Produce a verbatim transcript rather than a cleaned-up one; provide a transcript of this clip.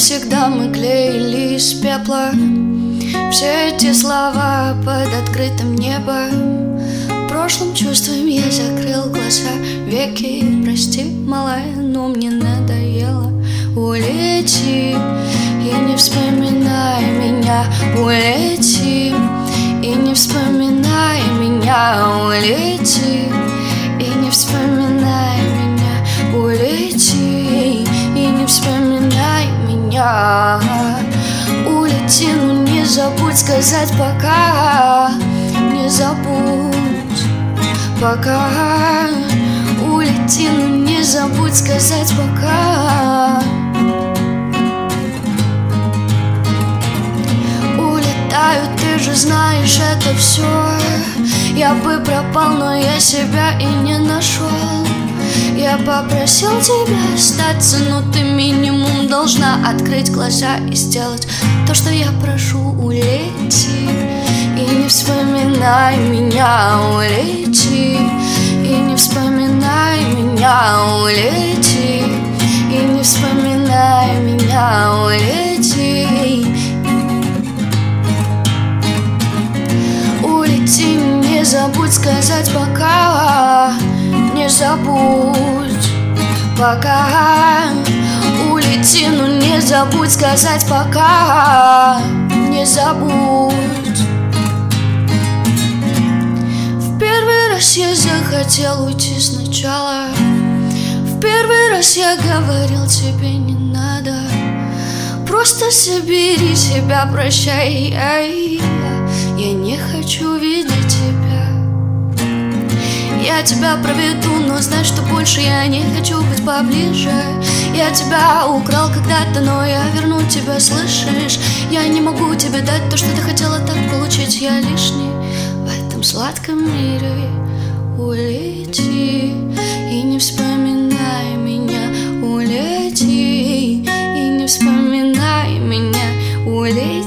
всегда мы клеили из пепла все эти слова под открытым небом. Прошлым чувством я закрыл глаза, веки. Прости, малая, но мне надоело. Улети и не вспоминай меня. Улети и не вспоминай меня. Улети и не вспоминай меня. Улети и не вспоминай меня. Улети, ну не забудь сказать пока. Не забудь пока. Улети, ну не забудь сказать пока. Улетаю, ты же знаешь это все. Я бы пропал, но я себя и не нашел. Я попросил тебя остаться, но ты минимум должна открыть глаза и сделать то, что я прошу. Улети и не вспоминай меня. Улети и не вспоминай меня. Улети и не вспоминай меня. Улети. Улети, не забудь сказать пока. Не забудь пока. Улети, ну не забудь сказать пока. Не забудь. В первый раз я захотел уйти сначала. В первый раз я говорил тебе не надо. Просто собери себя, прощай. Я не хочу видеть тебя. Я тебя проведу, но знай, что больше я не хочу быть поближе. Я тебя украл когда-то, но я верну тебя, слышишь? Я не могу тебе дать то, что ты хотела так получить. Я лишний в этом сладком мире. Улети и не вспоминай меня. Улети и не вспоминай меня. Улети.